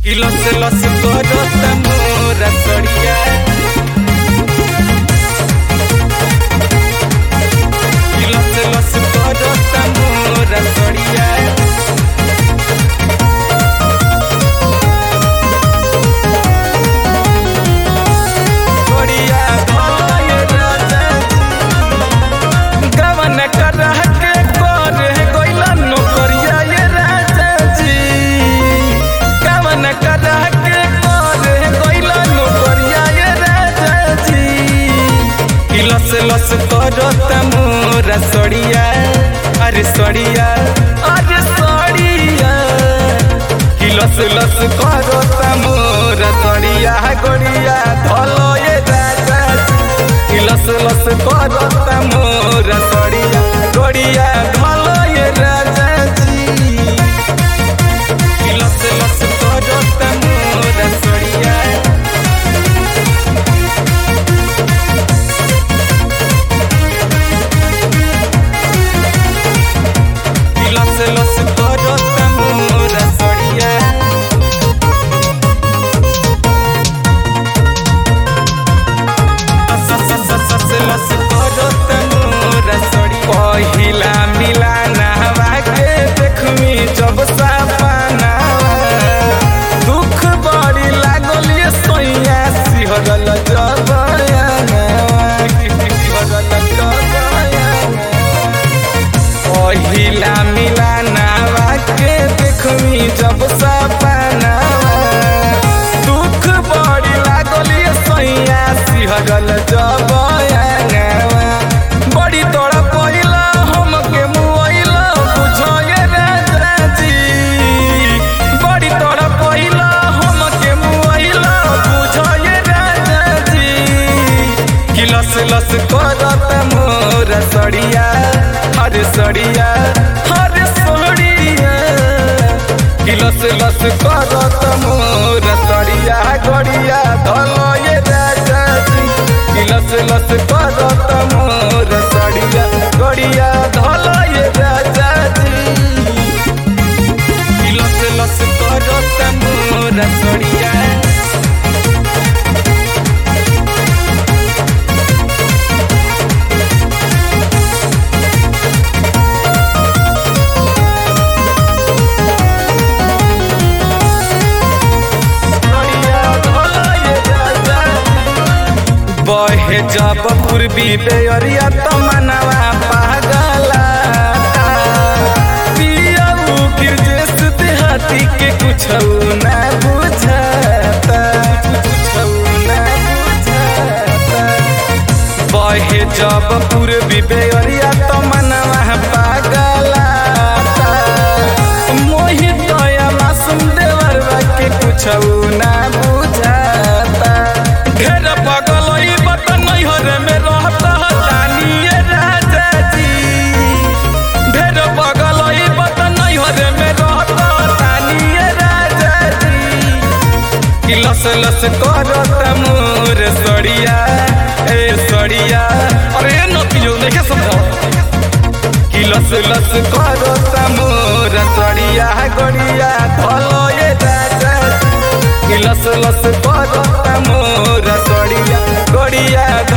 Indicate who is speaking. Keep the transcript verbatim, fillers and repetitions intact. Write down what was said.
Speaker 1: Y los celos corros amor a soria. Y los celos corros amor a soria. Soria भय राजा गवन करह के करे गइला नौकरिया ये राजा जी गवन करह के करे गइला नौकरिया ये राजा जी कि लस लस करत मोरा सड़िया अरे सड़िया अरे सड़िया कि लस लस करत मोरा सड़िया गड़िया धलो ये राजा जी लस लस करत मोरा सड़िया गड़िया धलो ये राजा जी लस लस करत मोरा सड़िया लस लस करत मोरा सड़िया पहिला मिलाना के देखमी जब सपना दुख बड़ी लागल ये सोइया सिहरल जब पहिला मिलाना के देखमी जब सपना दुख बड़ी लागल ये सोइया सिहरल जब बड़ी तोड़ा पहिला हमके मुआइला बुझाए राजा जी बड़ी तोड़ा पहिला हमके मुआइला बुझाए राजा जी कि लस लस करत मोर सड़िया हरे सड़िया हरे सड़िया कि लस लस करत मोर सड़िया गड़िया धलो ये राजा जी कि लस लस करत मोर सड़िया गड़िया धलो ये राजा जी कि लस लस करत मोर सड़िया बहे जब पूर्वी बेअरिया तो मनवा पागला पियाऊ गिरजेश देहाती के कुछ न बुझाता बहे जब पूर्वी बेअरिया तो मनवा पागला मोहित दया मासूम देवरवा के कुछ न बुझाता ढेर पगल नैहर में रहता तानिए राजा जी ढेर बगल बत नैहर में रहता तानिए राजा जी कि लस लस करत मोर सड़िया ए सड़िया अरे नतियो देखे समझो कि लस लस करत मोर सड़िया गड़िया धलो ये राजा जी कि लस लस करत मोर सड़िया गड़िया